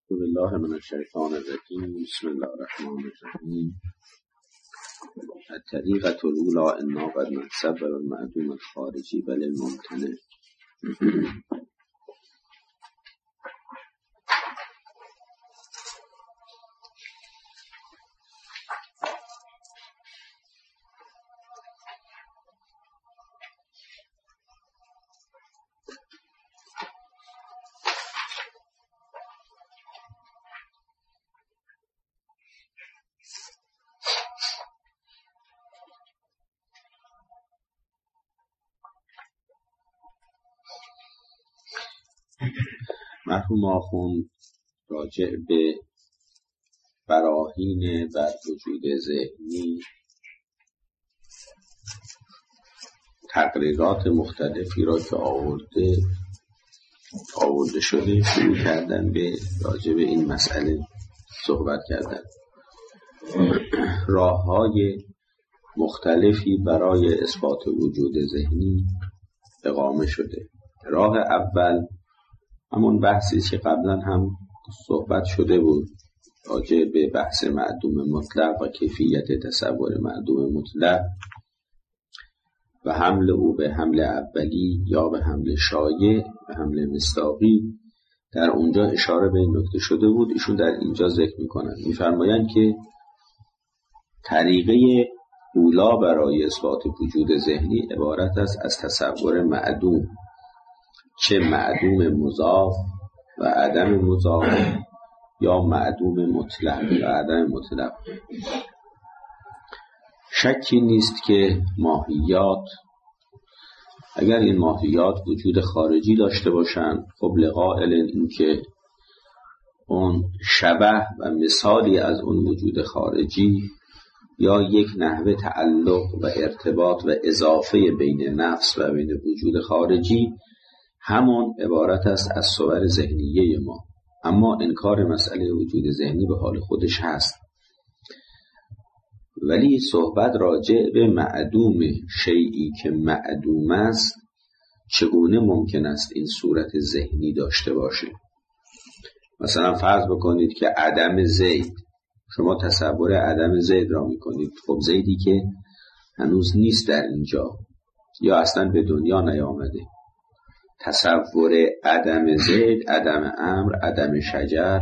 بالله من الشیطان الرجیم. بسم الله الرحمن الرحیم. الطریقة الاولی انا قد نتصور المعدوم الخارجی بل الممتنع. مرحوم آخوند راجع به براهین بر وجود ذهنی تقریرات مختلفی را که آورده شده شروع کردن به راجع به این مسئله صحبت کردن. راه‌های مختلفی برای اثبات وجود ذهنی اقامه شده. راه اول همون بحثی که قبلا هم صحبت شده بود راجع به بحث معدوم مطلق و کیفیت تصور معدوم مطلق و حمل او به حمل اولی یا به حمل شایع به حمل مصداقی. در اونجا اشاره به این نکته شده بود. ایشون در اینجا ذکر میکنن، میفرمایند که طریقه اولا برای اثبات وجود ذهنی عبارت است از تصور معدوم، چه معدوم مضاف و عدم مضاف یا معدوم مطلق و عدم مطلق. شکی نیست که ماهیات اگر این ماهیات وجود خارجی داشته باشند، خب لقائل این که اون شبه و مثالی از اون وجود خارجی یا یک نحوه تعلق و ارتباط و اضافه بین نفس و بین وجود خارجی همون عبارت است از صور ذهنیه ما. اما انکار مسئله وجود ذهنی به حال خودش هست، ولی صحبت راجع به معدوم شیئی که معدوم است چگونه ممکن است این صورت ذهنی داشته باشه. مثلا فرض بکنید که عدم زید، شما تصور عدم زید را میکنید، خب زیدی که هنوز نیست در اینجا یا اصلا به دنیا نیامده. تصور عدم زید، عدم امر، عدم شجر،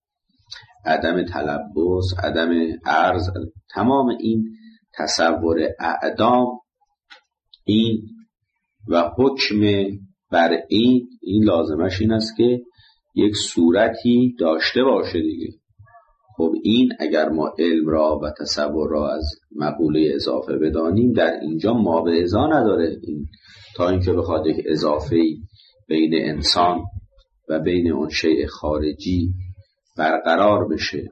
عدم تلبس، عدم عرض، تمام این تصور اعدام این و حکم بر این لازمش این است که یک صورتی داشته باشه دیگه. خب این اگر ما علم را و تصور را از مقوله اضافه بدانیم در اینجا ما به ازا نداره این تا اینکه بخواد یک اضافه بین انسان و بین اون شیء خارجی برقرار بشه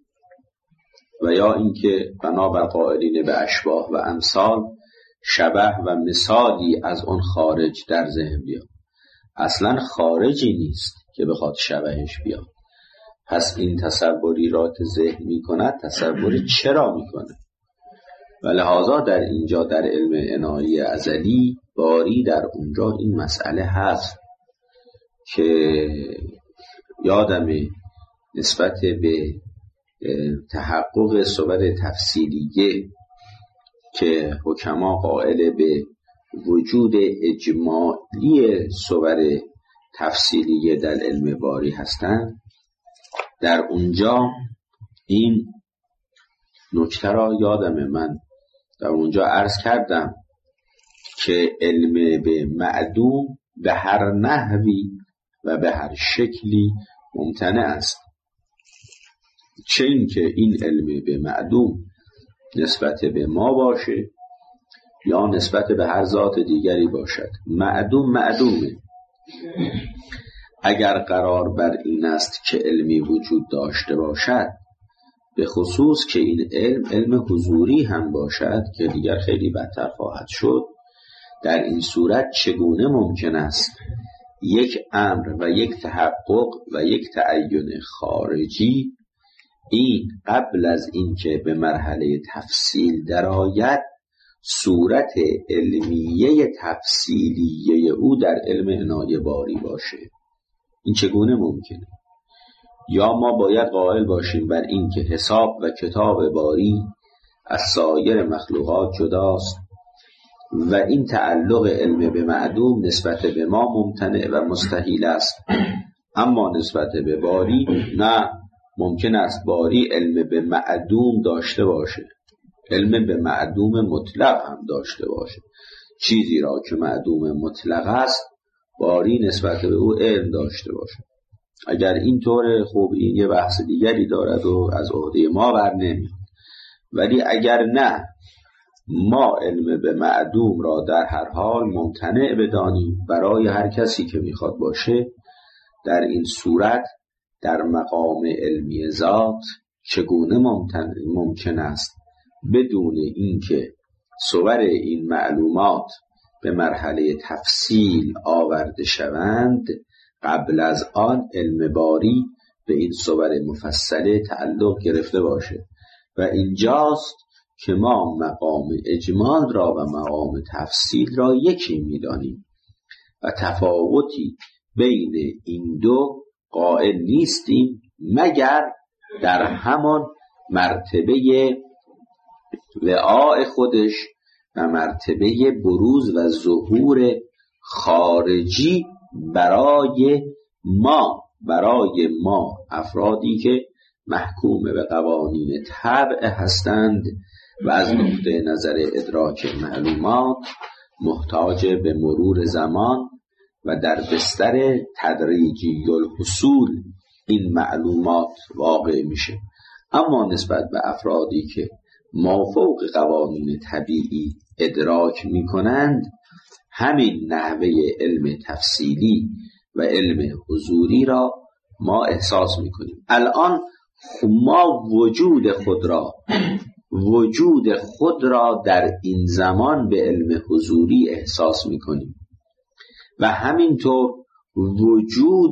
و یا اینکه بنابر قائلین به اشباه و امثال شبه و مثالی از اون خارج در ذهن بیاد. اصلا خارجی نیست که بخواد شبهش بیاد. پس این تصوری را که ذهن می کند تصوری چرا می کند؟ و لحاظا در اینجا در علم عنایی ازلی باری در اونجا این مسئله هست که یادم نسبت به تحقق صور تفصیلیه که حکما قائل به وجود اجمالی صور تفصیلیه در علم باری هستند، در اونجا این نکته را یادم من در اونجا عرض کردم که علم به معدوم به هر نحوی و به هر شکلی ممتنع است. چه این که این علم به معدوم نسبت به ما باشه یا نسبت به هر ذات دیگری باشد، معدوم معدومه. اگر قرار بر این است که علمی وجود داشته باشد، به خصوص که این علم حضوری هم باشد که دیگر خیلی بدتر خواهد شد، در این صورت چگونه ممکن است یک امر و یک تحقق و یک تعین خارجی این قبل از این که به مرحله تفصیل درآید صورت علمیه تفصیلیه او در علم عنایه باری باشه؟ این چگونه ممکنه؟ یا ما باید قائل باشیم بر این که حساب و کتاب باری از سایر مخلوقات جداست و این تعلق علم به معدوم نسبت به ما ممتنع و مستحیل است، اما نسبت به باری نه، ممکن است باری علم به معدوم داشته باشه، علم به معدوم مطلق هم داشته باشه. چیزی را که معدوم مطلق است باری نسبت به او علم داشته باشه. اگر اینطوره خب این یه بحث دیگری دارد و از عهده ما بر نمیاد. ولی اگر نه، ما علم به معدوم را در هر حال ممتنع بدانیم برای هر کسی که میخواد باشه. در این صورت در مقام علمی ذات چگونه ممکن است بدون اینکه صور این معلومات به مرحله تفصیل آورده شوند قبل از آن علم باری به این صور مفصله تعلق گرفته باشه؟ و اینجاست که ما مقام اجمال را و مقام تفصیل را یکی می‌دانیم و تفاوتی بین این دو قائل نیستیم مگر در همان مرتبه وعاء خودش و مرتبه بروز و ظهور خارجی برای ما افرادی که محکوم به قوانین طبع هستند و از نقطه نظر ادراک معلومات محتاج به مرور زمان و در بستر تدریجی الحصول این معلومات واقع میشه. اما نسبت به افرادی که مافوق قوانین طبیعی ادراک میکنند همین نحوه علم تفصیلی و علم حضوری را ما احساس میکنیم. الان ما وجود خود را در این زمان به علم حضوری احساس میکنیم و همینطور وجود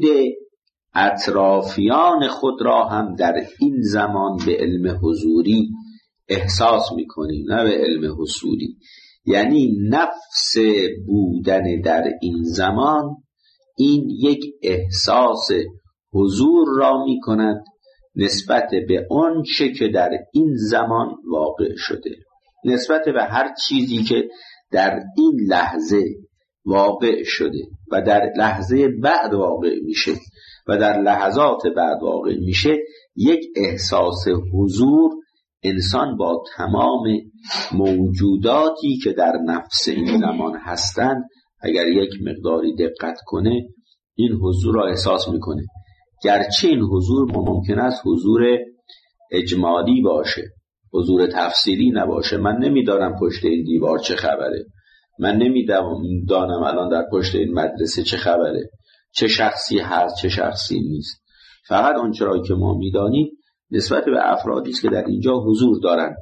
اطرافیان خود را هم در این زمان به علم حضوری احساس میکنیم، نه به علم حصولی. یعنی نفس بودن در این زمان این یک احساس حضور را میکند نسبت به آن چه که در این زمان واقع شده، نسبت به هر چیزی که در این لحظه واقع شده و در لحظه بعد واقع میشه و در لحظات بعد واقع میشه. یک احساس حضور انسان با تمام موجوداتی که در نفس این زمان هستند اگر یک مقداری دقت کنه این حضور را احساس میکنه، گرچه این حضور ممکن است حضور اجمالی باشه، حضور تفصیلی نباشه. من نمیدانم پشت این دیوار چه خبره، من نمیدانم الان در پشت این مدرسه چه خبره، چه شخصی هست چه شخصی نیست. فقط آنچه را که ما میدانیم نسبت به افرادی است که در اینجا حضور دارند،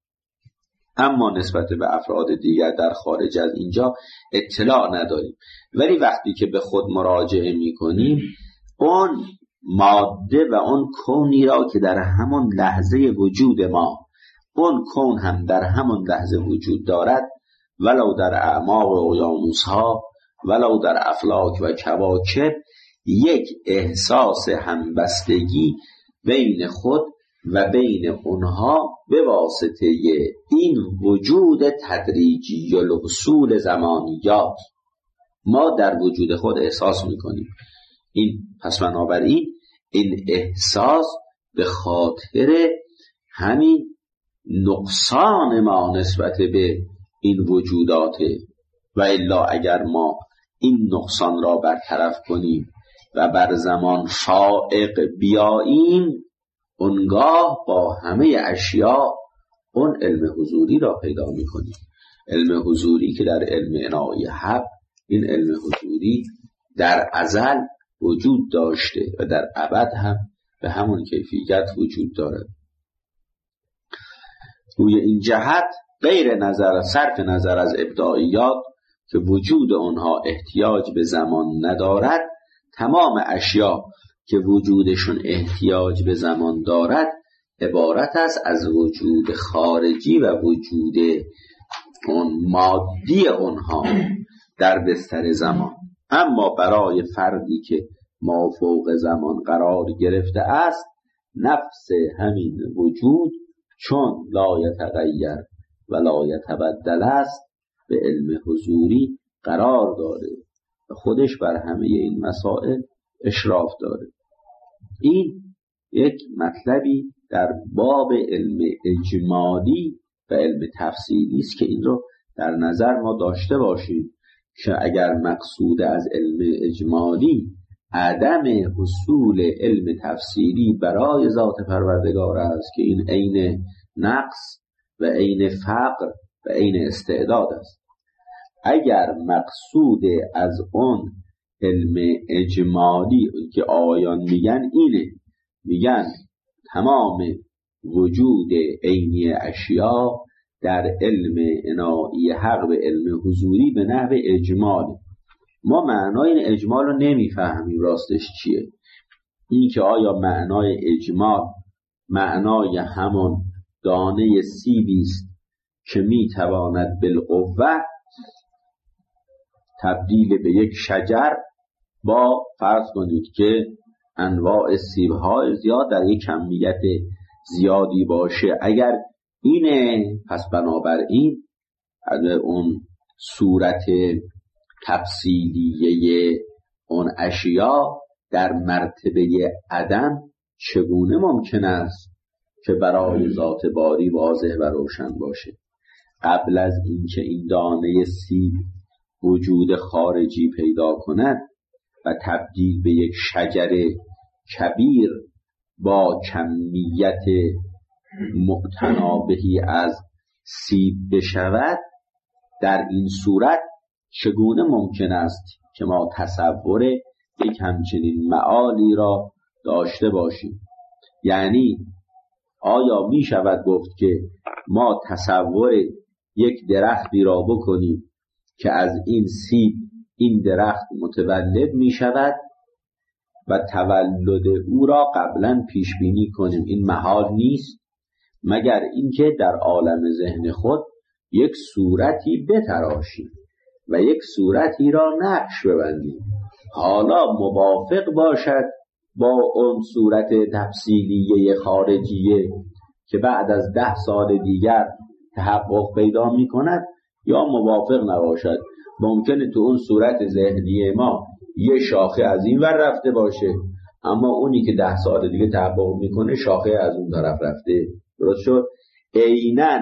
اما نسبت به افراد دیگر در خارج از اینجا اطلاع نداریم. ولی وقتی که به خود مراجعه میکنیم اون ماده و اون کونی را که در همان لحظه وجود ما، اون کون هم در همان لحظه وجود دارد، ولو در اعماق و اقیانوس‌ها ولو در افلاک و کواکب، یک احساس همبستگی بین خود و بین اونها به واسطه این وجود تدریجی الحصول زمانیات ما در وجود خود احساس میکنیم. این پس بنابراین این احساس به خاطر همین نقصان ما نسبت به این وجودات، و الا اگر ما این نقصان را برطرف کنیم و بر زمان فائق بیاییم اونگاه با همه اشیاء اون علم حضوری را پیدا میکنیم. علم حضوری که در علم عنایه حق، این علم حضوری در ازل وجود داشته و در ابد هم به همون کیفیت وجود دارد. روی این جهت غیر صرف نظر از ابداعیات که وجود آنها احتیاج به زمان ندارد، تمام اشیاء که وجودشون احتیاج به زمان دارد عبارت است از وجود خارجی و وجود اون مادی اونها در بستر زمان. اما برای فردی که ما فوق زمان قرار گرفته است، نفس همین وجود چون لا یتغیر و لا یتبدل است به علم حضوری قرار داره و خودش بر همه این مسائل اشراف داره. این یک مطلبی در باب علم اجمالی و علم تفصیلی است که این رو در نظر ما داشته باشیم که اگر مقصود از علم اجمالی عدم حصول علم تفصیلی برای ذات پروردگار است که این عین نقص و عین فقر و عین استعداد است، اگر مقصود از اون علم اجمالی که آقایان میگن اینه، میگن تمام وجود عینی اشیاء در علم عنایی حق به علم حضوری به نحو اجمال، ما معنای این اجمال رو نمیفهمیم راستش چیه. این که آیا معنای اجمال معنای همون دانه سیبی است که میتواند بالقوه تبدیل به یک شجر با فرض کنید که انواع سیب‌های زیاد در یک کمیت زیادی باشه، اگر اینه پس بنابراین اون صورت تفصیلیه اون اشیاء در مرتبه عدم چگونه ممکن است که برای ذات باری واضح و روشن باشه؟ قبل از اینکه این دانه سیب وجود خارجی پیدا کند و تبدیل به یک شجر کبیر با کمیت متنابهی از سیب بشود، در این صورت چگونه ممکن است که ما تصور یک همچنین معالی را داشته باشیم؟ یعنی آیا می شود گفت که ما تصور یک درختی را بکنیم که از این سیب این درخت متولد می شود و تولد او را قبلا پیش بینی کنیم؟ این محال نیست، مگر اینکه در عالم ذهن خود یک صورتی بتراشیم و یک صورتی را نقش ببندیم، حالا موافق باشد با اون صورت تفصیلیه خارجیه که بعد از 10 سال دیگر تحقق پیدا می کند، یا موافق نباشد. ممکنه تو اون صورت ذهنی ما یه شاخه از این ور رفته باشه، اما اونی که 10 سال دیگه تحقق میکنه شاخه از اون طرف رفته. درست شد؟ عیناً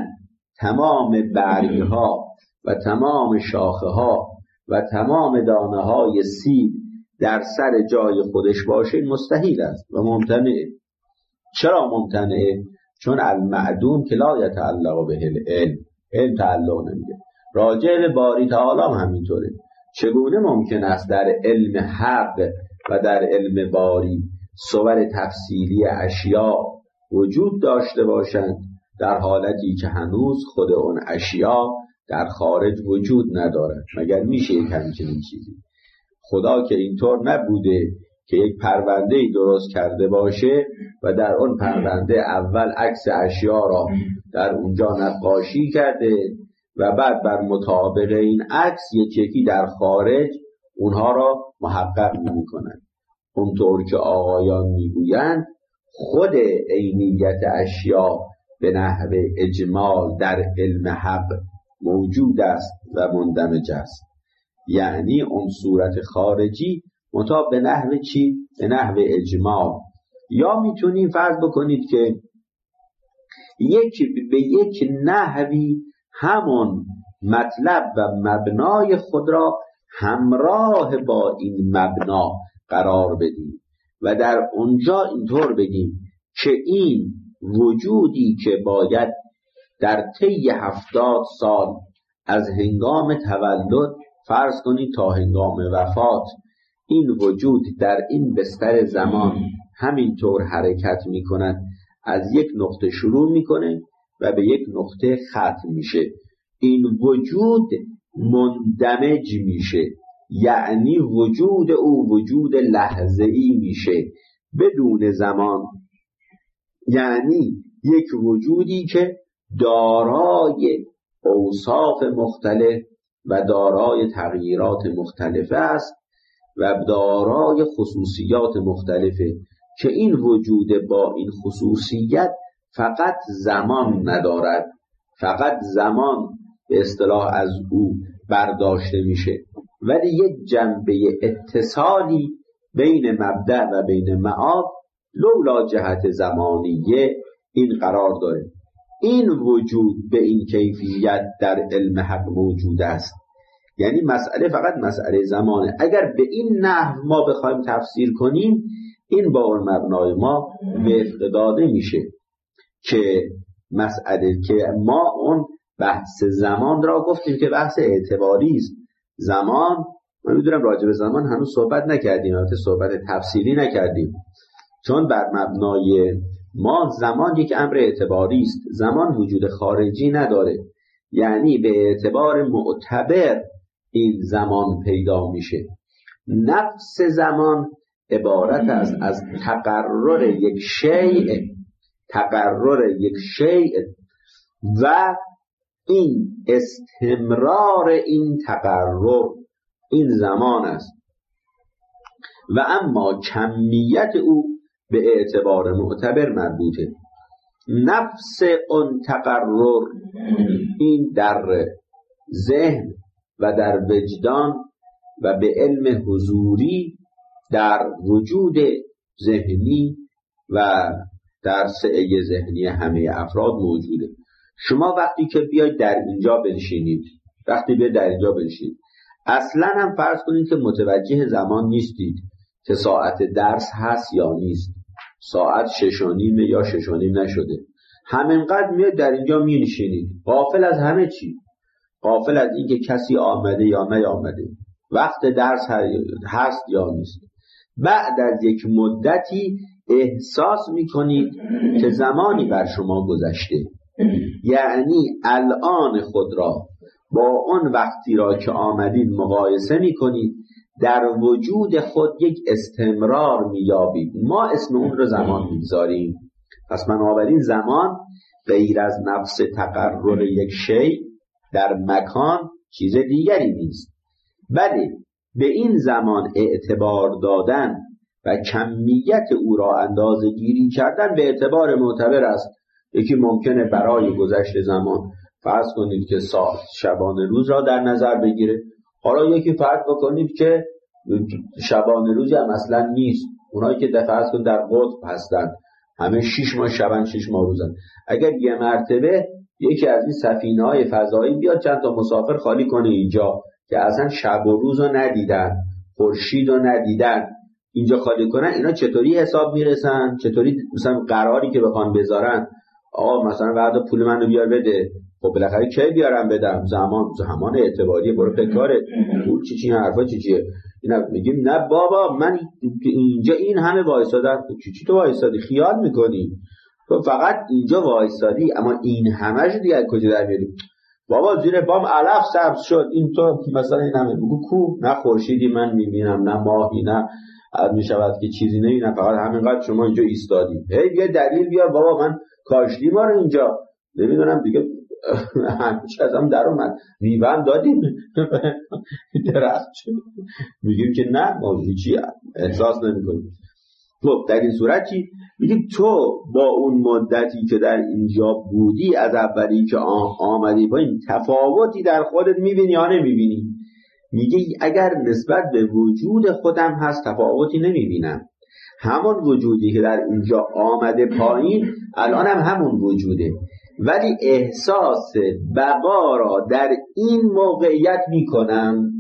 تمام برگها و تمام شاخه ها و تمام دانه های سیب در سر جای خودش باشه مستحیل است و ممتنعه. چرا ممتنعه؟ چون المعدوم که لا یتعلق به علم تعلق نمیده. راجع به باری تعالی هم همینطوره. چگونه ممکن است در علم حق و در علم باری صور تفصیلی اشیاء وجود داشته باشند در حالتی که هنوز خود اون اشیاء در خارج وجود ندارد؟ مگر میشه یک همچنین چیزی؟ خدا که اینطور نبوده که یک پرونده‌ای درست کرده باشه و در اون پرونده اول عکس اشیاء را در اونجا نقاشی کرده و بعد بر مطابق این عکس یکی در خارج اونها را محقق می‌کنند. اونطور که آقایان میگویند خود عینیت اشیاء به نحو اجمال در علم حق موجود است و مندمج است، یعنی اون صورت خارجی منتها به نحو چی؟ به نحو اجمال. یا میتونیم فرض بکنید که به یک نحوی همون مطلب و مبنای خود را همراه با این مبنا قرار بدیم و در اونجا اینطور بگیم که این وجودی که باید در طی 70 سال از هنگام تولد فرض کنید تا هنگام وفات این وجود در این بستر زمان همینطور حرکت می کند، از یک نقطه شروع میکنه و به یک نقطه ختم میشه، این وجود مندمج میشه، یعنی وجود او وجود لحظه‌ای میشه بدون زمان، یعنی یک وجودی که دارای اوصاف مختلف و دارای تغییرات مختلف است و دارای خصوصیات مختلفه که این وجود با این خصوصیت فقط زمان ندارد، فقط زمان به اصطلاح از او برداشته میشه، ولی یک جنبه اتصالی بین مبدأ و بین معاد لولا جهت زمانیه این قرار داره. این وجود به این کیفیت در علم حق موجود است، یعنی مسئله فقط مسئله زمانه. اگر به این نحو ما بخوایم تفسیر کنیم، این با اون مبنای ما وفق داده میشه که مسئله که ما اون بحث زمان را گفتیم که بحث اعتباری است. زمان، من میدونم راجع به زمان هنوز صحبت نکردیم، البته صحبت تفصیلی نکردیم، چون بر مبنای ما زمان یک امر اعتباری است. زمان وجود خارجی نداره، یعنی به اعتبار معتبر این زمان پیدا میشه. نفس زمان عبارت است از تقرر یک شیء و این استمرار این تقرر، این زمان است. و اما کمیت او به اعتبار معتبر مربوطه. نفس اون تقرر این در ذهن و در وجدان و به علم حضوری در وجود ذهنی و در سعی ذهنی همه افراد موجوده. شما وقتی که بیاید در اینجا بنشینید، اصلا هم فرض کنید که متوجه زمان نیستید که ساعت درس هست یا نیست، ساعت 6:30 یا 6:30 نشده، همینقدر میاد در اینجا مینشینید، غافل از همه چی، غافل از این که کسی آمده یا نیامده، وقت درس هست یا نیست. بعد از یک مدتی احساس میکنید که زمانی بر شما گذشته، یعنی الان خود را با اون وقتی را که آمدید مقایسه میکنید، در وجود خود یک استمرار میابید. ما اسم اون رو زمان میگذاریم. پس بنابراین زمان غیر از نفس تقرر یک شیء در مکان چیز دیگری نیست، ولی به این زمان اعتبار دادن و کمیت او را اندازه گیری کردن به اعتبار معتبر است. یکی ممکنه برای گذشت زمان فرض کنید که ساعت شبانه روز را در نظر بگیره، حالا یکی فرض بکنید که شبانه روزی هم اصلا نیست، اونایی که فرض کنید در قطب هستن همه 6 ماه شبن 6 ماه روزن، اگر یه مرتبه یکی از این سفینه‌های فضایی بیاد چند تا مسافر خالی کنه اینجا که اصلا شب و روز رو ندیدن، خورشید رو ندیدن، اینجا خالی کنن، اینا چطوری حساب میرسن؟ چطوری مثلا قراری که بخوان بذارن آقا مثلا بعد پول منو بیار بده، خب بالاخره کی بیارم بدم؟ زمان اعتباری، برو فکاره پول چی حرفا چیه؟ اینا میگیم نه بابا من اینجا این همه وایسادم، چی تو وایسادی خیال میکنی؟ تو فقط اینجا وایسادی، اما این همه‌شو دیگه کجا در میاری؟ بابا زیر بام علف سبز شد، این تو مثلا این همه بگو کو؟ نه خورشیدی من میبینم، نه ماهی، نه میشود که چیزی نمیبینم، فقط همینقدر شما اینجا ایستادی. هی بیا دلیل بیار بابا، من کاشتی ما رو اینجا نمیدونم دیگه همیشه از هم در اومد میوه‌ام دادیم درخت شد، میگیم که نه ما هیچی احساس نمیکنیم. خب در این صورت چی؟ میگیم تو با اون مدتی که در اینجا بودی از اولی که آمدی با این تفاوتی در خودت میبینی یا نمیبینی؟ میگه اگر نسبت به وجود خودم هست تفاوتی نمیبینم، همون وجودی که در اینجا آمده پایین الان هم همون وجوده، ولی احساس بقا را در این موقعیت میکنم،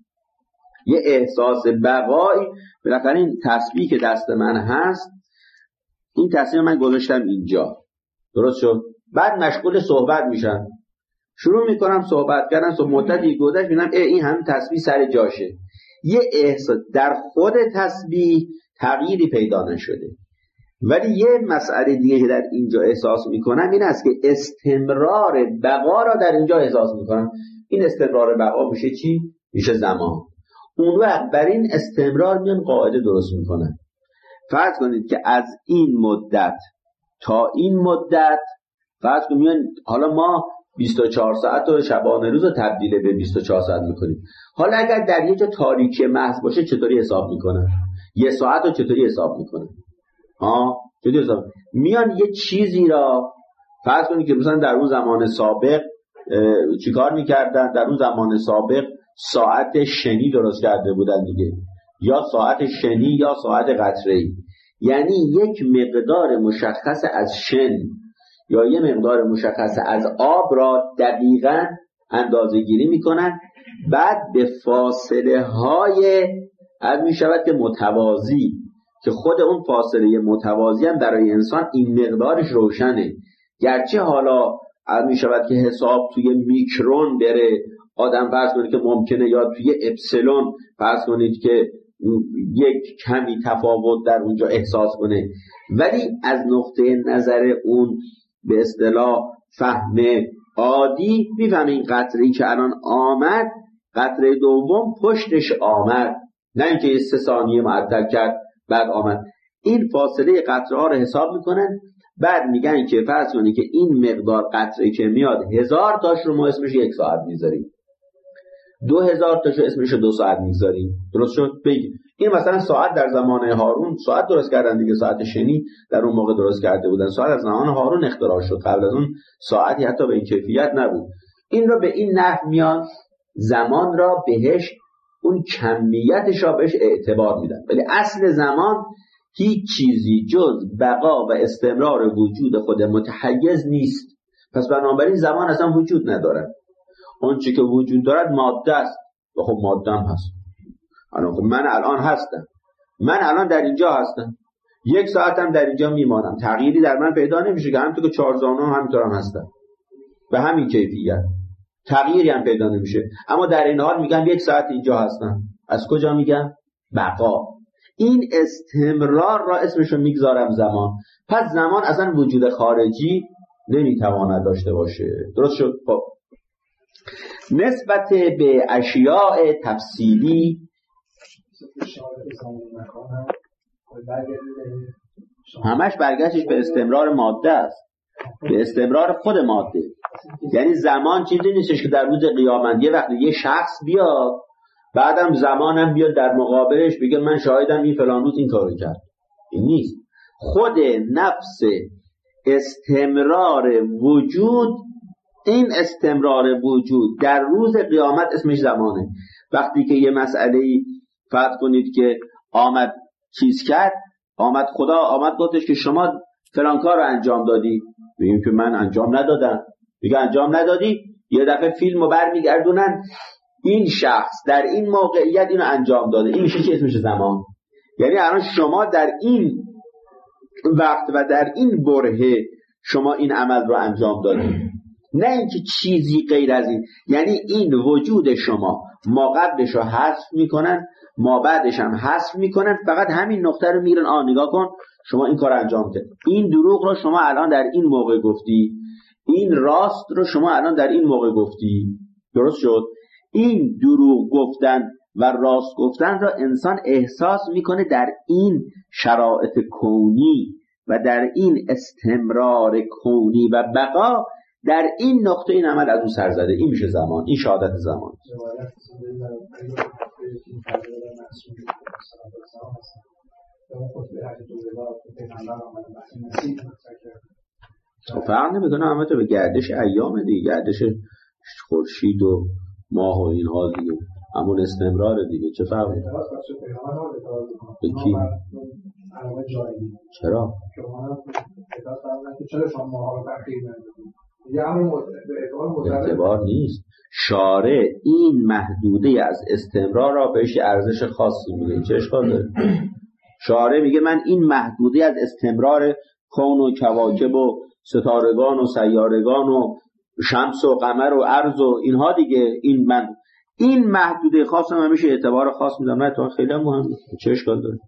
یه احساس بقایی. بالاخره این تسبیح که دست من هست، این تسبیح من گذاشتم اینجا، درست شد؟ بعد مشغول صحبت میشم، شروع میکنم صحبت کردن، تو مدتی گذشت میبینم این هم تسبیح سر جاشه. یه احساس در خود تسبیح تغییری پیدا نشده، ولی یه مسئله دیگه که در اینجا احساس میکنم این است که استمرار بقا را در اینجا احساس میکنم. این استمرار بقا میشه چی؟ میشه زمان. اون وقت بر این استمرار میان قاعده درست میکنن. فرض کنید که از این مدت تا این مدت، فرض کنید میان، حالا ما 24 ساعت و شبانه روز رو تبدیل به 24 ساعت میکنیم. حالا اگر در یه جا تاریکی محض باشه چطوری حساب میکنن؟ یه ساعت رو چطوری حساب میکنن؟ چطوری حساب میان یه چیزی را فرض کنید که مثلا در اون زمان سابق چیکار میکردن؟ در اون زمان سابق ساعت شنی درست کرده بودن دیگه، یا ساعت شنی یا ساعت قطره‌ای، یعنی یک مقدار مشخص از شن یا یه مقدار مشخص از آب را دقیقاً اندازه گیری میکنن، بعد به فاصله های از میشود که متوازی، که خود اون فاصله متوازی هم برای انسان این مقدارش روشنه، گرچه حالا از میشود که حساب توی میکرون بره، آدم فرض کنید که ممکنه یا توی اپسیلون فرض کنید که یک کمی تفاوت در اونجا احساس کنه، ولی از نقطه نظر اون به اصطلاح فهم عادی میفهمه این قطره‌ای که الان آمد قطره دوم پشتش آمد، نه اینکه 3 ثانیه معطل کرد بعد آمد. این فاصله قطره ها رو حساب میکنن، بعد میگن که فرض کنید که این مقدار قطره که میاد 1000 تاش رو ما اسمش 1 ساعت میذاریم، 2000 تاش رو اسمش 2 ساعت میذاریم. درست شد؟ بگید این مثلا ساعت در زمان هارون ساعت درست کردن دیگه، ساعت شنی در اون موقع درست کرده بودن، ساعت از زمان هارون اختراع شد، قبل از اون ساعتی حتی به این کیفیت نبود. این رو به این نحو میان زمان را بهش اون کمیتش را بهش اعتبار میدن، ولی اصل زمان هیچ چیزی جز بقا و استمرار وجود خود متحیز نیست، پس بنابراین زمان اصلا وجود نداره. اون چی که وجود دارد ماده است و خب ماده هم هست. خب من الان هستم، من الان در اینجا هستم، 1 ساعتم در اینجا میمانم، تغییری در من پیدا نمیشه که همونطور که 4 زانو همینطورم هستم به همین کیفیت، تغییری هم پیدا نمیشه، اما در این حال میگم 1 ساعت اینجا هستم. از کجا میگم؟ بقا. این استمرار را اسمشو میگذارم زمان. پس زمان اصلا وجود خارجی نمیتواند داشته باشه. درست شد؟ خب نسبت به اشیاء تفصیلی همش برگشتش به استمرار ماده است، به استمرار خود ماده. یعنی زمان چیزی نیستش که در روز قیامت یه وقت یه شخص بیاد بعدم زمانم بیاد در مقابلش بگه من شاهدم این فلان روز این کارو کرد. این نیست. خود نفس استمرار وجود، این استمرار وجود در روز قیامت اسمش زمانه. وقتی که یه مسئله‌ای فرض کنید که آمد چیز کرد، آمد خدا آمد گفتش که شما فلان کار رو انجام دادی، بگیم که من انجام ندادم، میگه انجام ندادی، یه دفعه فیلمو برمیگردونن این شخص در این موقعیت اینو انجام داده، این میشه چی؟ اسمش زمان. یعنی الان شما در این وقت و در این برهه شما این عمل رو انجام دادید، نه اینکه چیزی غیر از این. یعنی این وجود شما ما قبلش رو حذف میکنن ما بعدش هم حذف میکنن، فقط همین نقطه رو میگیرن نگاه کن شما این کار انجام کرد، این دروغ رو شما الان در این موقع گفتی، این راست رو شما الان در این موقع گفتی. درست شد؟ این دروغ گفتن و راست گفتن را انسان احساس میکنه در این شرایط کونی و در این استمرار کونی و بقا، در این نقطه این عمل از اون سر زده. این میشه زمان، این شهادت زمان. فرق نمیکنه، همه تو به گردش ایام دیگه، گردش خورشید و ماه و اینها دیگه، همون استمرار دیگه، چه فرقی داره؟ به کی؟ چرا؟ اعتبار نیست. شارع این محدوده از استمرار را بهش ارزش خاصی میده. چه اشکال داره؟ شارع میگه من این محدوده از استمرار کون و کواکب و ستارگان و سیارگان و شمس و قمر و ارض و اینها دیگه، این محدوده خاص هم همیشه اعتبار خاص میدم. نه تو خیلی مهمه، چه اشکال داره؟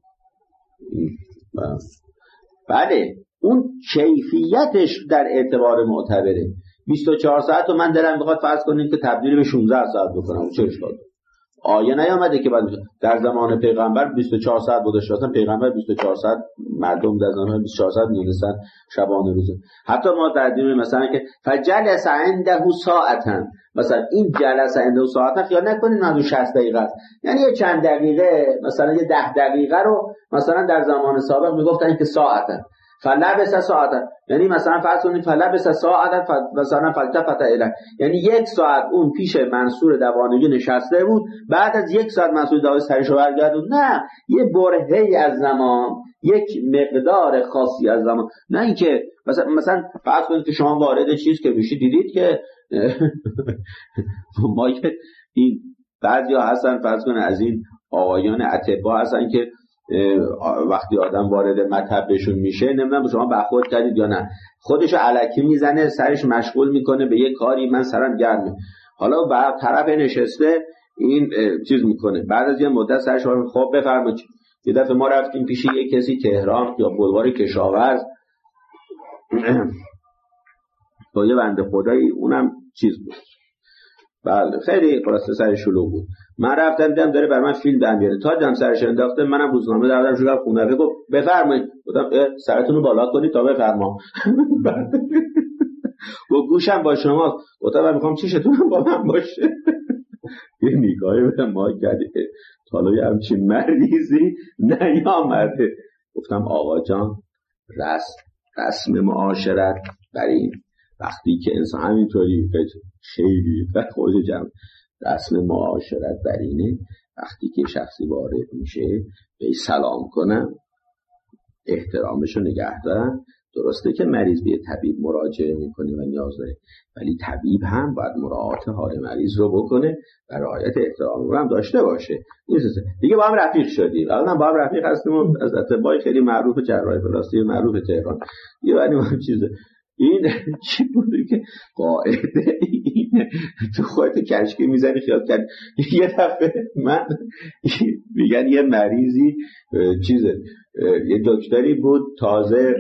بله اون کیفیتش در اعتبار معتبره. 24 ساعت رو من دلم بخواد فرض کنید که تبدیل به 16 ساعت بکنم، چه اشکال داره؟ آیه نیامده که بعد در زمان پیغمبر 24 ساعت گذاشته، اصلا پیغمبر 24 ساعت، مردم در زمان 24 ساعت می‌نویسن شبانه روزه. حتی ما در دین مثلا که فجلس عنده ساعتا، مثلا این جلسه عنده ساعتا خیال نکنید منظور 60 دقیقه است، یعنی یه چند دقیقه، مثلا یه 10 دقیقه رو مثلا در زمان سابق میگفتن که ساعتا، فلبس ساعتا، یعنی مثلا فرض کنید فلبس ساعتا مثلا فلتفت الیه، یعنی 1 ساعت اون پیش منصور دوانگی نشسته بود، بعد از 1 ساعت منصور دوانگی سرشو برگردوند. نه، یه برهه‌ای از زمان، یک مقدار خاصی از زمان، نه اینکه مثلا فرض کنید که شما وارد چیز که میشید دیدید که ما که این بعضیا هستن، فرض کنید از این آقایان اطباء هستن که وقتی آدم وارد مطب بهشون میشه، نمیدونم شما برخورد کردید یا نه، خودشو الکی میزنه، سرش مشغول میکنه به یه کاری، من سرم گرمه، حالا بعد طرف نشسته این چیز میکنه، بعد از یه مدت سرش خب بفرمایید. یه دفعه ما رفتیم پیش یه کسی تهران یا بلوار کشاورز با یه بنده خدایی، اونم چیز بود، بله خیلی خلاصه سرش شلوغ بود. من رفتم دیدم داره بر من فیلم در میاره، تا دیدم سرش انداخته، منم روزنامه دادم شوگر خونه، گفت بفرمایید. گفتم سرتون رو بالا کنید تا بفرما. گفت گوشم با شما. گفتم من میخوام چشتونم با من باشه. یه نگاهی به ما کردی، حالا یه همچین مریضی نیامده. گفتم آقا جان، رسم معاشرت برای این وقتی که انسان همینطوری خیلی خود جمع، رسم معاشرت بر اینه وقتی که شخصی وارد میشه به سلام کنم، احترامشو نگه دارم. درسته که مریض به طبیب مراجعه میکنه و نیاز داره، ولی طبیب هم باید مراعات حال مریض رو بکنه و رعایت احترام رو هم داشته باشه. دیگه با هم رفیق شدیم، الان با هم رفیق هستیم، از اطباء خیلی معروف جراح پلاستیک معروف تهران. یه ولی ما چیزه این چی بوده که قاعده اینه، تو خودت کشکی میزنی خیال کنی. یه دفعه من میگن یه مریضی چیزه، یه دکتری بود تازه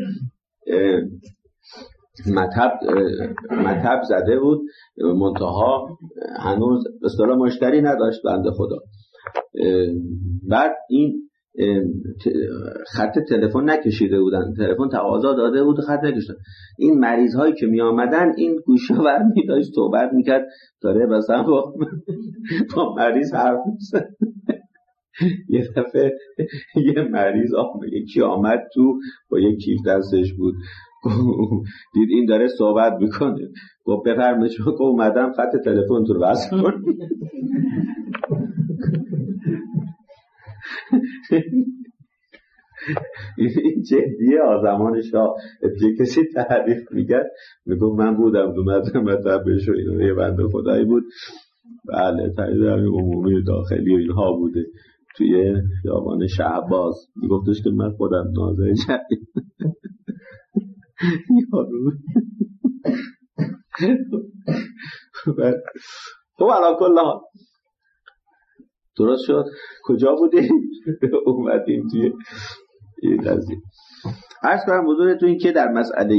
مطب زده بود، منتها هنوز اصطلاح مشتری نداشت بنده خدا. بعد این خط تلفن نکشیده بودن، تلفن تقاضا داده بود خط نکشیدن. این مریض هایی که می آمدن این گوشه ور می داشت صحبت میکرد، داره مثلا با مریض حرف میزد. یه دفعه یه مریض یکی آمد تو با یه کیف دستش بود، دید این داره صحبت میکنه، گفت بفرمایید شما. که اومدم خط تلفن تو رو وصل کن. این جدیه. آزمان شاه یه کسی تعریف میکرد، میگم من بودم تو مطب بشو، اینو یه بنده خدایی بود، بله تعریف همین عمومی داخلی و اینها بوده توی خیابان شهباز، میگفتش که من خودم نازه جدید یارو. خب علا کل حال درست شد. کجا بودیم؟ اومدیم توی این قضیه. عرض کنم حضورتون این که در مسئله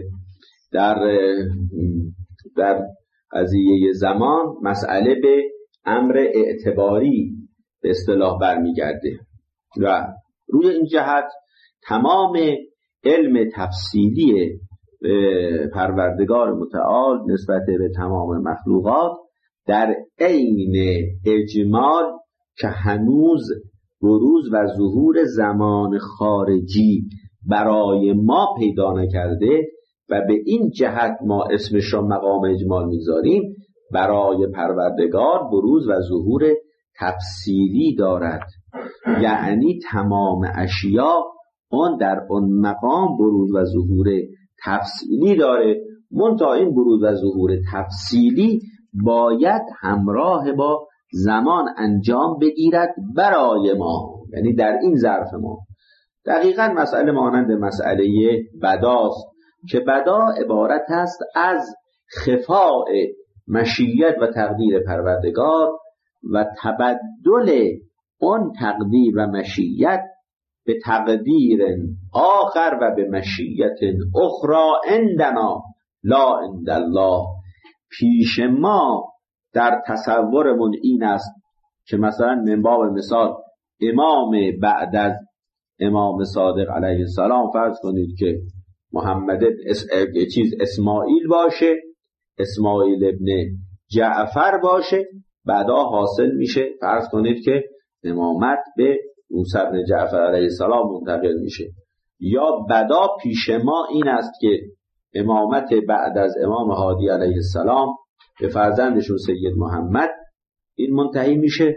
در قضیه زمان مسئله به امر اعتباری به اصطلاح برمیگرده و روی این جهت تمام علم تفصیلی پروردگار متعال نسبت به تمام مخلوقات در عین اجمال که هنوز بروز و ظهور زمان خارجی برای ما پیدا نکرده و به این جهت ما اسمش را مقام اجمال میگذاریم، برای پروردگار بروز و ظهور تفصیلی دارد. یعنی تمام اشیا اون در اون مقام بروز و ظهور تفصیلی داره، منتها این بروز و ظهور تفصیلی باید همراه با زمان انجام بگیرد برای ما، یعنی در این ظرف ما. دقیقاً مسئله مانند مسئله بداست که بدا عبارت است از خفاء مشیت و تقدیر پروردگار و تبدل اون تقدیر و مشیت به تقدیر آخر و به مشیت اخرى عندنا لا عند الله. پیش ما در تصورمون این است که مثلا من باب مثال امام بعد از امام صادق علیه السلام، فرض کنید که محمد اسماعیل باشه، اسماعیل ابن جعفر باشه، بعدا حاصل میشه فرض کنید که امامت به موسی ابن جعفر علیه السلام منتقل میشه. یا بعدا پیش ما این است که امامت بعد از امام هادی علیه السلام به فرزندشون سید محمد این منتهی میشه.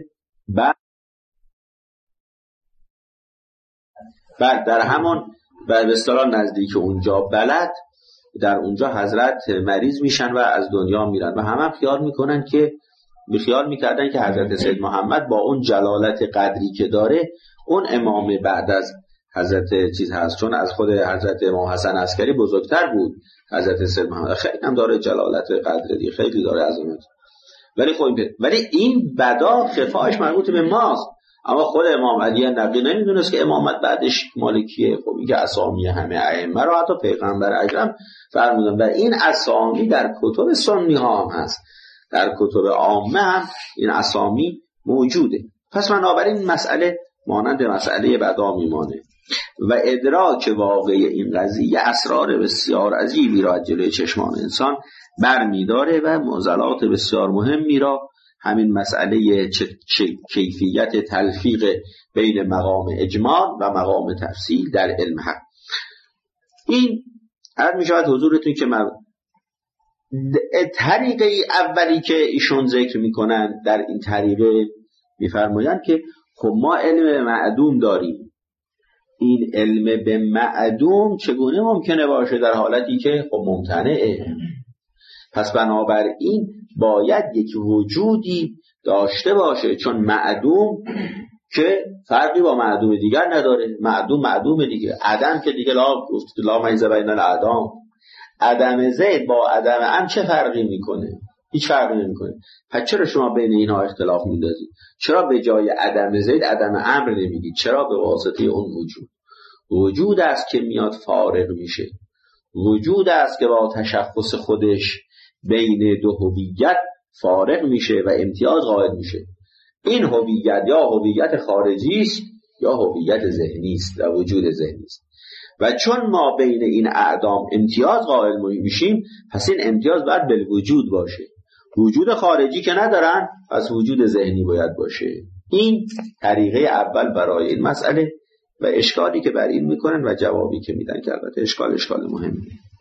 بعد در همون به اصطلاح نزدیک اونجا بلد، در اونجا حضرت مریض میشن و از دنیا میرن و هم خیال میکنن که خیال میکردن که حضرت سید محمد با اون جلالت قدری که داره اون امام بعد از حضرت چیز هست، چون از خود حضرت امام حسن عسکری بزرگتر بود حضرت سید محمد، خیلی هم داره جلالت قدری، خیلی داره عظمت. ولی این بدا خفاش مربوط به ماست. اما خود امام علی نقی نمیدونست که امامت بعدش مالکیه. خب این که اسامی همه ائمه رو حتی پیغمبر اکرم فرمودن و این اسامی در کتب سنی ها هم هست، در کتب عامه هم این اسامی موجوده. پس بنابراین مسئله مانند مسئله بدا میمانه و ادراک واقعی این قضیه اسرار بسیار عجیبی را جلوی چشمان انسان برمیداره و معضلات بسیار مهمی را، همین مسئله کیفیت تلفیق بین مقام اجمال و مقام تفصیل در علم حق. این عرض می شود حضورتون که طریقه اولی که ایشون ذکر می کنن در این طریقه می فرمایند که خب ما علم معدوم داریم. این علم به معدوم چگونه ممکنه باشه در حالتی که خب ممتنعه؟ پس بنابراین باید یک وجودی داشته باشه، چون معدوم که فرقی با معدوم دیگر نداره. معدوم دیگه. عدم که دیگه لا میز بین العدم. عدم زید با عدم ام چه فرقی میکنه؟ هیچ فرقی نمیکنه. پس چرا شما بین اینها اختلاف میندازید؟ چرا به جای عدم زید عدم امر نمیگید؟ چرا به واسطه اون وجود است که میاد فارغ میشه، وجود است که با تشخص خودش بین دو هویت فارغ میشه و امتیاز قائل میشه. این هویت یا هویت خارجی است یا هویت ذهنی است و وجود ذهنی است. و چون ما بین این اعدام امتیاز قائل میشیم، پس این امتیاز باید بالوجود باشه. وجود خارجی که ندارن، پس وجود ذهنی باید باشه. این طریقه اول برای این مسئله و اشکالی که بر این میکنن و جوابی که میدن که البته اشکال مهمیه.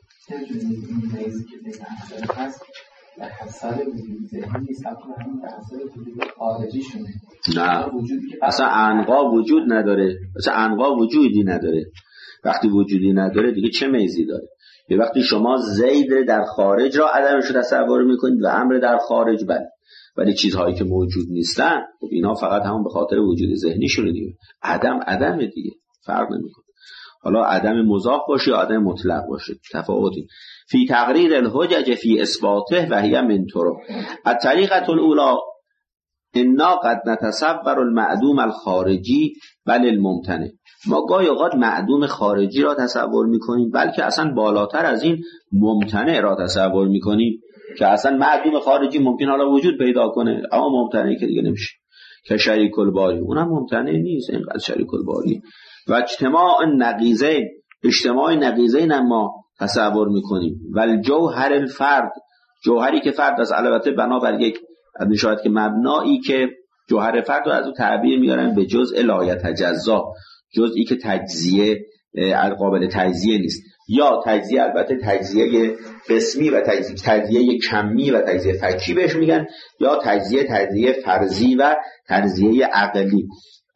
در حسال وجود ذهنی نیست، همون در حسال وجود خارجی شونه. نه اصلا عنقا وجود نداره، اصلا عنقا وجودی نداره. وقتی وجودی نداره دیگه چه میزی داره؟ یه وقتی شما زید در خارج را عدمش رو تصور میکنید و امر در خارج بله، ولی چیزهایی که موجود نیستن خب اینا فقط همون به خاطر وجود ذهنی شونه دیگه. عدم دیگه فرق نمیکنه. حالا عدم مضاف باشه یا عدم مطلق باشه تفاوتی. فی تقریر الحجج فی اثباته و هی من طرق الطریقه الاولى انا قد نتصور المعدوم الخارجی بل الممتنع. ما گاهی اوقات معدوم خارجی را تصور میکنیم، بلکه اصلا بالاتر از این ممتنع را تصور میکنیم که اصلا معدوم خارجی ممکن حالا وجود پیدا کنه اما ممتنعی که دیگه نمیشه. که شریک الباری اونم ممتنع نیست اینقدر شریک الباری. و اجتماع نقیضین ما تصور میکنیم. و جوهر الفرد، جوهری که فرد از البته بنابر یک شاید که مبنایی که جوهر فرد رو از اون تعبیر میارن به جزء لا یتجزا، جزئی که تجزیه قابل تجزیه نیست، یا تجزیه البته تجزیه قسمی و تجزیه کمی و تجزیه فکی بهش میگن، یا تجزیه فرضی و تجزیه عقلی.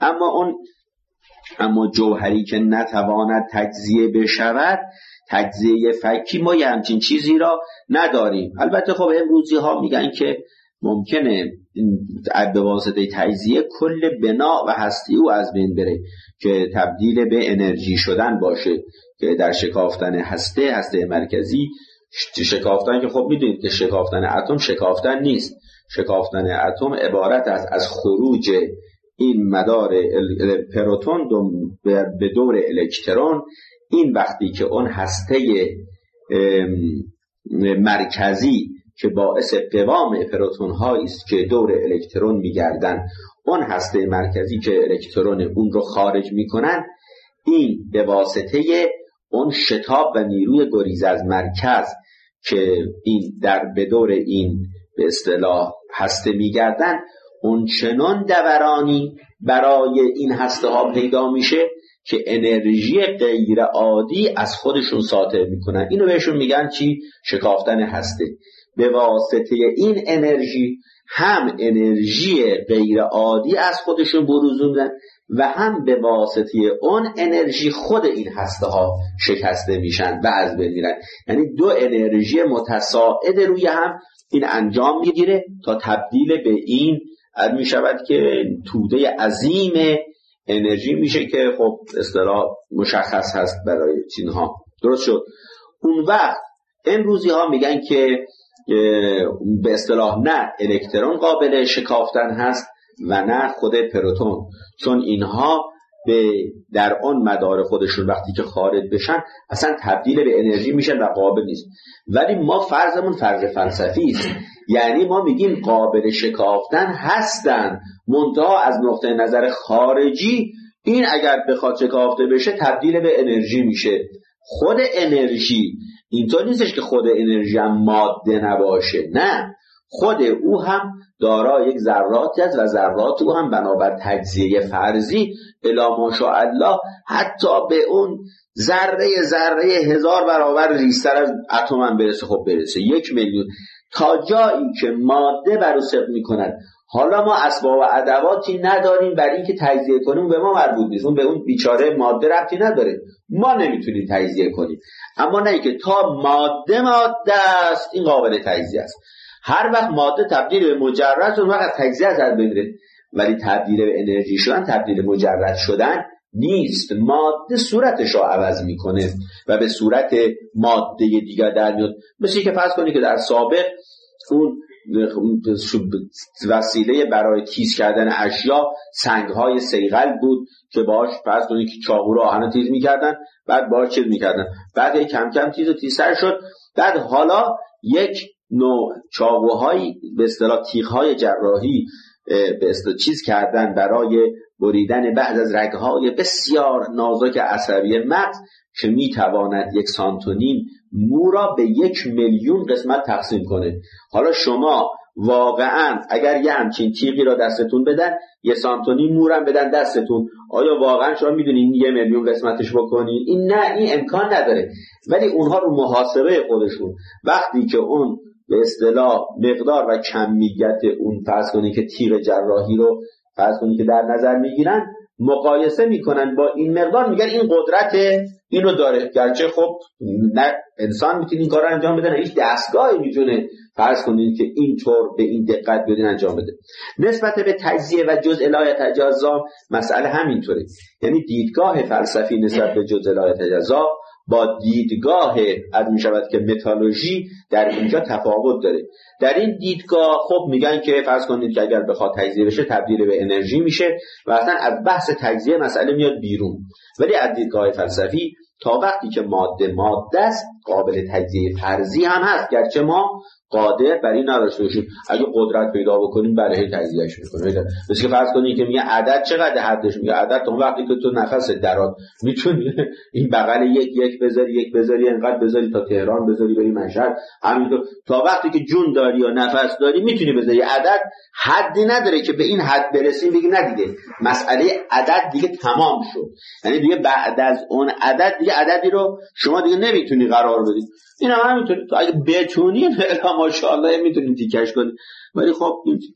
اما جوهری که نتواند تجزیه بشود، تجزیه فکی، ما یه همچین چیزی را نداریم. البته خب امروزی ها میگن که ممکنه به واسطه تجزیه کل بنا و هستی او از بین بره که تبدیل به انرژی شدن باشه، که در شکافتن هسته مرکزی شکافتن، که خب میدونید که شکافتن اتم شکافتن نیست. شکافتن اتم عبارت است از خروج این مدار پروتون به دور الکترون. این وقتی که اون هسته مرکزی که باعث قوام پروتون هایی است که دور الکترون میگردن، اون هسته مرکزی که الکترون اون رو خارج میکنن، این به واسطه اون شتاب و نیروی گریز از مرکز که این در بدور این به اصطلاح هسته میگردن، اون چنان دورانی برای این هسته ها پیدا میشه که انرژی غیر عادی از خودشون ساطع میکنن. اینو بهشون میگن چی؟ شکافتن هسته. به واسطه این انرژی هم انرژی غیر عادی از خودشون بروز میدن و هم به واسطه اون انرژی خود این هسته ها شکسته میشن و از بین میرن. یعنی دو انرژی متصاعد روی هم این انجام میگیره تا تبدیل به این میشود که توده عظیم انرژی میشه که خب اصطلاح مشخص هست برای چینها. درست شد؟ اون وقت امروزی ها میگن که به اصطلاح نه الکترون قابل شکافتن هست و نه خود پروتون، چون اینها در آن مدار خودشون وقتی که خارج بشن اصلا تبدیل به انرژی میشن و قابل نیست. ولی ما فرضمون فرض فلسفی است، یعنی ما میگیم قابل شکافتن هستن، منتها از نقطه نظر خارجی این اگر بخواد شکافته بشه تبدیل به انرژی میشه. خود انرژی اینطور نیستش که خود انرژی هم ماده نباشه، نه، خود او هم دارای یک ذراتی است و ذرات او هم بنابر تجزیه فرضی الی ماشاءالله حتی به اون ذره 1000 برابر ریزتر از اتم هم برسه. خب برسه 1 میلیون، تا جایی که ماده برو ثبت میکند. حالا ما اسباب و ادواتی نداریم برای اینکه تجزیه کنیم، به ما مربوط نیست، اون به اون بیچاره ماده ربطی نداره، ما نمیتونیم تجزیه کنیم. اما نه که تا ماده است این قابل تجزیه است. هر وقت ماده تبدیل به مجرد اون وقت تجزیه از بین میره. ولی تبدیل به انرژی شدن تبدیل مجرد شدن نیست. ماده صورتش رو عوض میکنه و به صورت ماده دیگر در میاد. مثل که فرض کنید که در سابق اون وسیله برای کیس کردن اشیا سنگ‌های صیقل بود که باش فرض کنید که چاقو رو آهن تیز می‌کردن، بعد باش چیز می‌کردن، بعد کم کم تیزتر شد. بعد حالا یک نوع چاقوهای به اصطلاح تیغ‌های جراحی به اصطلاح چیز کردن برای بریدن بعض از رگ‌های بسیار نازک عصبی مغز که میتواند 1.5 سانتونیم مو را به 1 میلیون قسمت تقسیم کنه. حالا شما واقعا اگر یه همچین تیغی را دستتون بدن 1 سانتونیم مو را بدن دستتون، آیا واقعا شما میدونین 1 میلیون قسمتش بکنین؟ این نه، این امکان نداره. ولی اونها رو محاسبه خودشون وقتی که اون به اصطلاح مقدار و کمیت اون فرض کنید که تیغ جراحی رو فرض کنید که در نظر میگیرن، مقایسه میکنن با این مقدار، میگن این قدرت اینو داره. گرچه خب نه انسان میتونه این کار رو انجام بده، نه هیچ دستگاهی میتونه فرض کنید که اینطور به این دقت بدین انجام بده. نسبت به تجزیه و جزء لا یتجزا مسئله همینطوره. یعنی دیدگاه فلسفی نسبت به جزء لا یتجزا با دیدگاه از میشود که متالورژی در اینجا تفاوت داره. در این دیدگاه خب میگن که فرض کنید که اگر بخواد تجزیه بشه تبدیل به انرژی میشه و اصلا از بحث تجزیه مسئله میاد بیرون. ولی از دیدگاه فلسفی تا وقتی که ماده است قابل تجزیه فرضی هم هست، گرچه ما قادر بر این نداشته باشیم. اگه قدرت پیدا بکنیم برای تجزیهش میکنیم. مثل که فرض کنید که میگه عدد چقدر حدش، میگه عدد اون وقتی که تو نفست درات میتونی این بغل یک بذاری انقدر بذاری تا تهران بذاری بری مشهد، همینطور تا وقتی که جون داری و نفس داری میتونی بذاری. عدد حدی نداره که به این حد برسیم بگی نه دیگه مسئله عدد دیگه تمام شد، یعنی دیگه بعد از اون عدد دیگه عددی رو شما دیگه نمیتونی قرار بدی. این هم همینطوری، تو اگه بتونین ماشاءالله میتونین تیکش کنین. ولی خب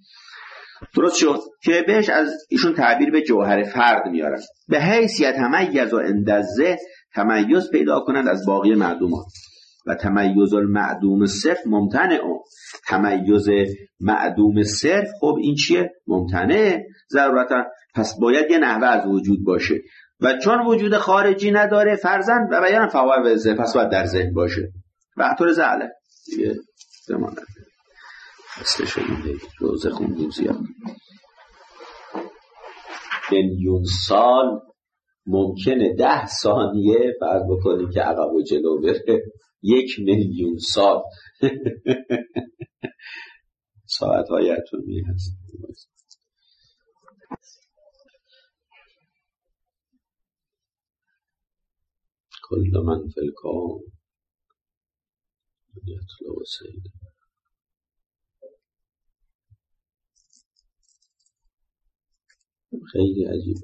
درست شد که بهش از ایشون تعبیر به جوهر فرد میارن. به حیثیت تمیز و اندازه تمیز پیدا کنند از باقی معدومات و تمیز المعدوم صرف ممتنع. تمیز معدوم صرف خب این چیه؟ ممتنع ضرورتا، پس باید یه نحوه از وجود باشه و چون وجود خارجی نداره فرضاً و بیان فوار به ذهن، پس باید در ذهن باشه. و طور زعله دیگه زمانه خسته شدیم، روزه خوندیم زیاد. میلیون سال ممکنه 10 ثانیه فرض بکنیم که عقب و جلو بره. 1 میلیون سال ساعت های اتمی هست. کل من فی الکون یطلب سید. خیلی عجیبه.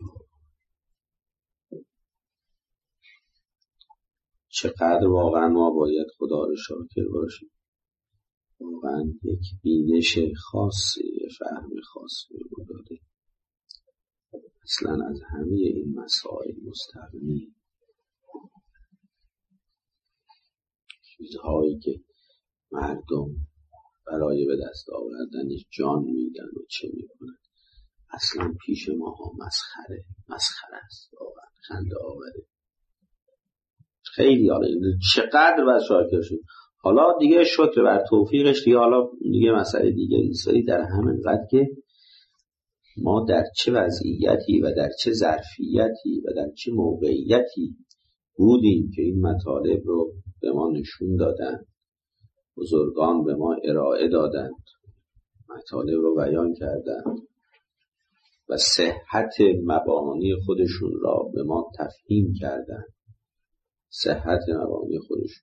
چقدر واقعا ما باید خدا رو شاکر باشیم. واقعا یک بینش خاصی، فهم خاصی رو داده. اصلا از همه این مسائل مستغنی. چیزهایی که مردم برای به دست آوردنش جان میدن و چه میکنن، اصلا پیش ماها مسخره است. واقعا خنده آوره. خیلی حالا چقدر باید شاکر شد. حالا دیگه شکر بر توفیقش دیگه، حالا دیگه مسئله دیگه نیست. در همین قدر که ما در چه وضعیتی و در چه ظرفیتی و در چه موقعیتی بودیم که این مطالب رو به ما نشون دادن، بزرگان به ما ارائه دادند، مطالب رو بیان کردند و صحت مبانی خودشون را به ما تفهیم کردند. صحت مبانی خودشون.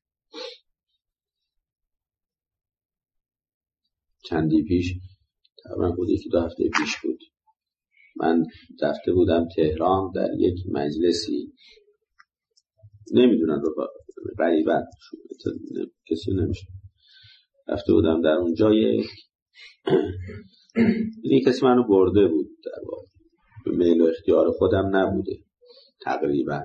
چندی پیش تقریبا بود، 1-2 هفته پیش بود، من رفته بودم تهران در یک مجلسی، نمیدونن رو غریبا کسی نمیشه، رفته بودم در اونجا یک کسی منو برده بود، در واقع به میل و اختیار خودم نبوده تقریبا.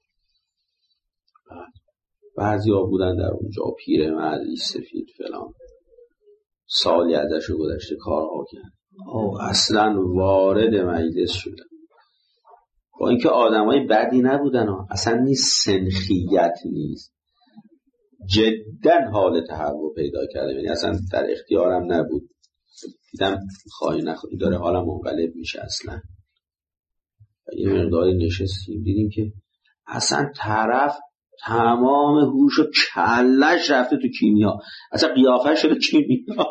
بعضی ها بودن در اونجا پیرمردی سفید فلان، سالی ازش رو گذشته کارها کرد، اصلا وارد مجلس شدن، با اینکه آدمای بدی نبودن، اصلا نیست سنخیت نیست، جدا حال تهوع پیدا کرده، یعنی اصلا در اختیارم نبود. دیدم خواهی نخواهی داره حالم منقلب میشه اصلا. و یه مقداری نشستیم دیدیم که اصلا طرف تمام هوش و کلش رفته تو کیمیا، اصلا قیافه شده کیمیا.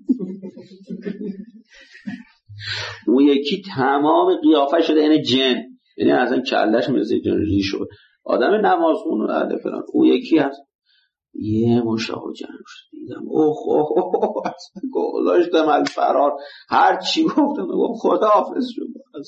اون یکی تمام قیافه شده این جن، یعنی اصلا کلش مثل جنری شد، آدم نمازخون و اهل فلان. اون یکی هست یه مشتاق جمع شد، دیدم اصلا گذاشتم الفرار، هر چی گفتم خدا حافظ شد.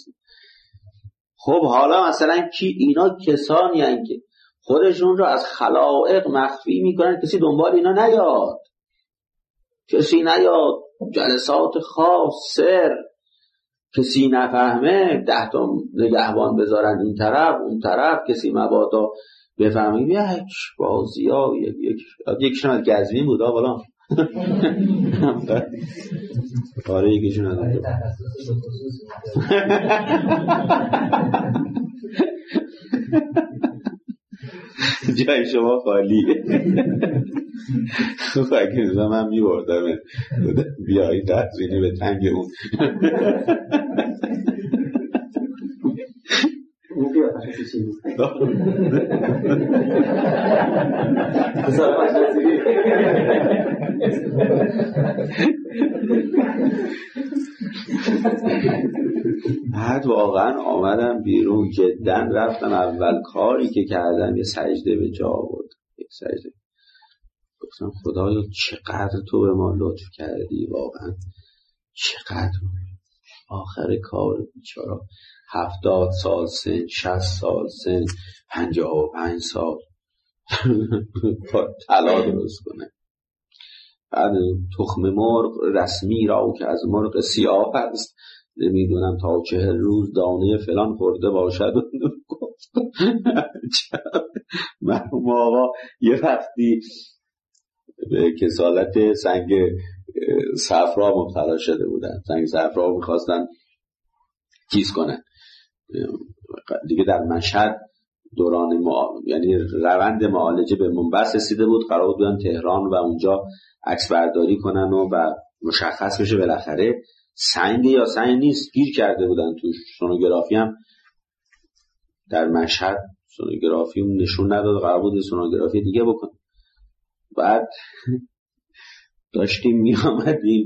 خب حالا مثلا کی اینا کسانی هستند که خودشون رو از خلائق مخفی میکنن، کسی دنبال اینا نیاد، کسی نیاد، جلسات خاص سر، کسی نفهمه 10 تا نگهبان بذارن این طرف اون طرف، کسی مبادا بفهمیم یک بازی ها یکشون از گزمین بود والا. آره یکیشون از جای شما خالیه. خب اگه نظام من میبردم بیایی قدرینی به تنگ اون. بعد واقعا آمدم بیرون، جدا رفتم اول کاری که کردم یه سجده به جا آوردم، یک سجده گفتم خدایا چقدر تو به ما لطف کردی، واقعا چقدر. آخر کار بیچاره 70 سال سن، 60 سال سن، 55 سال طلا درست کنه. بعد تخم مرغ رسمی را که از مرغ سیاه است نمیدونم تا 40 روز دانه فلان خورده باشد. مرحوم آقا یه وقتی به کسالت سنگ صفرا مبتلا شده بودن، سنگ صفرا میخواستن چیز کنن دیگه. در مشهد دوران یعنی روند معالجه به منبعث رسیده بود، قرار بودن تهران و اونجا عکس برداری کنن و مشخص بشه بالاخره سنگ یا سنگ نیست. گیر کرده بودن توش. سونوگرافی هم در مشهد سونوگرافی نشون نداد، قرار بود سونوگرافی دیگه بکن. بعد داشتیم می آمدیم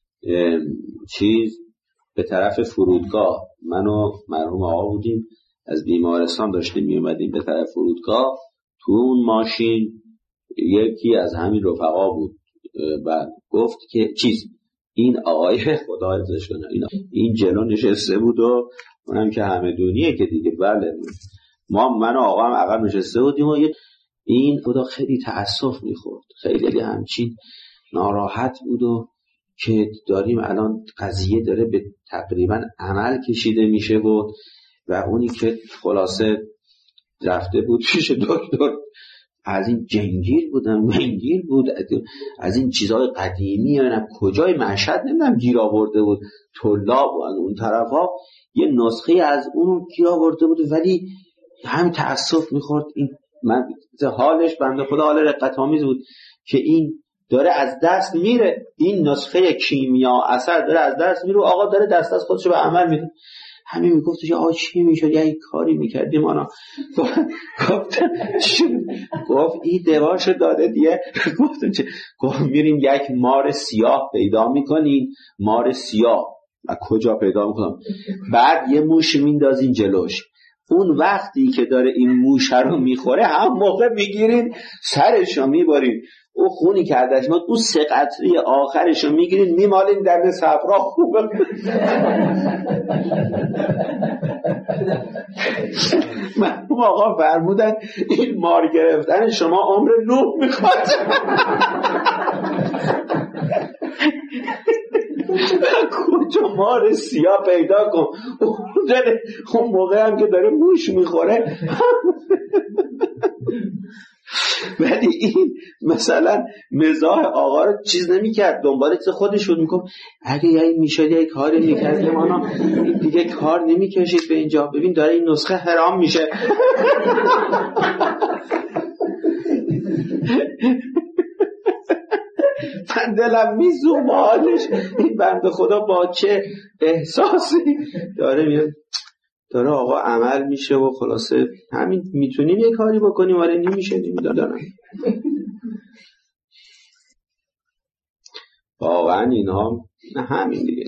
به طرف فرودگاه، من و مرحوم آقا بودیم، از بیمارستان داشتیم می آمدیم به طرف فرودگاه. تو اون ماشین یکی از همین رفقا بود و گفت که این آقای خدا حفظش کنه این جلو نشسته بود و اونم که همه دونیه که دیگه بله من و آقا هم عقب نشسته بودیم و این خدا خیلی تأسف میخورد، خیلی همچین ناراحت بود و که داریم الان قضیه داره به تقریبا عمل کشیده میشه و اونی که خلاصه رفته بود پیش دکتر از این جنگیر بود از این چیزهای قدیمی کجای مشهد نمیدونم گیر آورده بود، طلاب اون طرفا یه نسخه از اون گیر آورده بود ولی هم تأسف میخورد. این من حالش بنده خدا حال رقت‌آمیز بود که این داره از دست میره، این نسخه کیمیا اثر داره از دست میره، آقا داره دست از خودشو به عمل میره. همین میگفتش آقا چی میشد یه کاری میکردیم آنا گفت این دواشو داده دیگه. گفت میریم یک مار سیاه پیدا میکنین، مار سیاه و کجا پیدا میکنم، بعد یه موش میندازین جلوش، اون وقتی که داره این موش رو میخوره هم موقع میگیرین سرش رو میبارین، او خونی که ازش میاد اون 3 قطره آخرش رو میگیرین میمالین در صفرا خوبه. مرحوم آقا فرمودن این مار گرفتن شما عمر نوح میخواد. کجا مار سیاه پیدا کن، اون موقع هم که داره موش میخوره. ولی این مثلا مزاح آقا رو چیز نمیکرد، دنبال چیز خودش بود میکن اگه یه میشد یه کاری میکردیم آنا دیگه کار نمیکشید به اینجا، ببین داره این نسخه حرام میشه. من دلم میزوم حالش، این بنده خدا با چه احساسی داره میاد داره آقا عمل میشه و خلاصه همین میتونیم یه کاری بکنیم آره نمیشه نمیدادنم. واقعا اینها همین دیگه.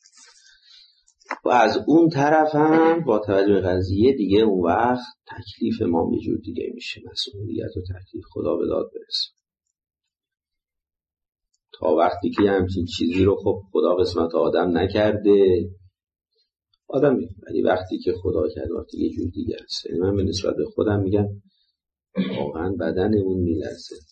و از اون طرف هم با توجه به قضیه دیگه اون وقت تکلیف ما یه جور دیگه میشه، مسئولیت و تکلیف خدا به داد برسه. تا وقتی که همچین چیزی رو خب خدا قسمت آدم نکرده آدم میگه، ولی وقتی که خدا کرده وقتی یه جور دیگه است. من به نسبت به خودم میگم واقعا بدنمون میلرزه.